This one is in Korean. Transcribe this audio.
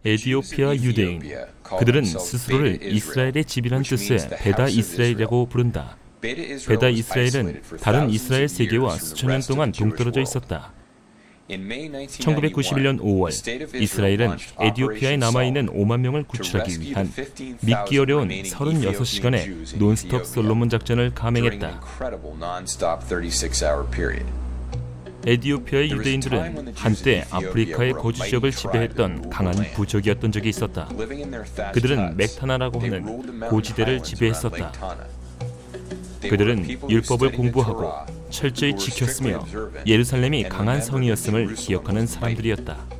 에디오피아 유대인. 그들은 스스로를 이스라엘의 집이란 뜻의 베다 이스라엘이라고 부른다. 베다 이스라엘은 다른 이스라엘 세계와 수천 년 동안 동떨어져 있었다. 1991년 5월, 이스라엘은 에디오피아에 남아있는 5만 명을 구출하기 위한 믿기 어려운 36시간의 논스톱 솔로몬 작전을 감행했다. 에디오피아의 유대인들은 한때 아프리카의 거주 지역을 지배했던 강한 부족이었던 적이 있었다. 그들은 멕타나라고 하는 고지대를 지배했었다. 그들은 율법을 공부하고 철저히 지켰으며 예루살렘이 강한 성이었음을 기억하는 사람들이었다.